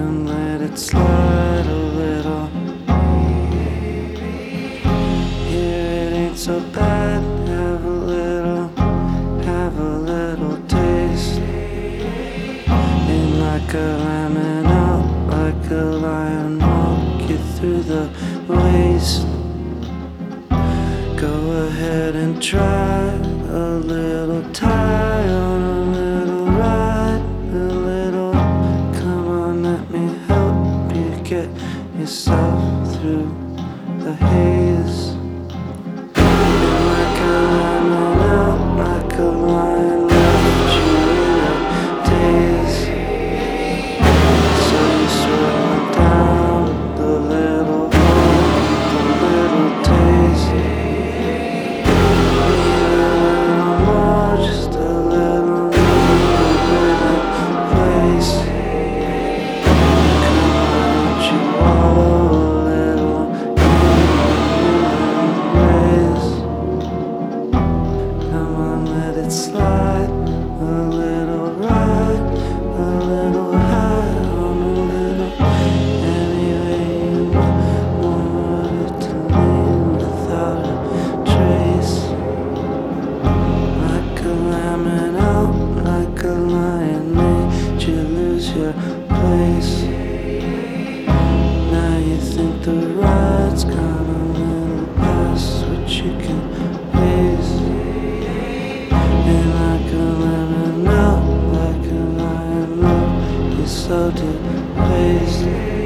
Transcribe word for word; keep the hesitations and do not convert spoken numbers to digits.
and let it slide a little. Here it ain't so bad. Have a little, have a little taste. In like a lemon out, like a lion, walk you through the waste. Go ahead and try a little, tie on a little ride, a little. Come on, let me help you get yourself through the haze. And like a lemon out, like a lion, left you in a daze. So you slow down the little hole, the little taste. Slide a little right, a little high, on a little anyway you want it to lean without a trace. Like a lemon out, like a lion, made you lose your place. Now you think the ride's gone a little past what you can face. And like a lemon out, like a lion, love is so defaced.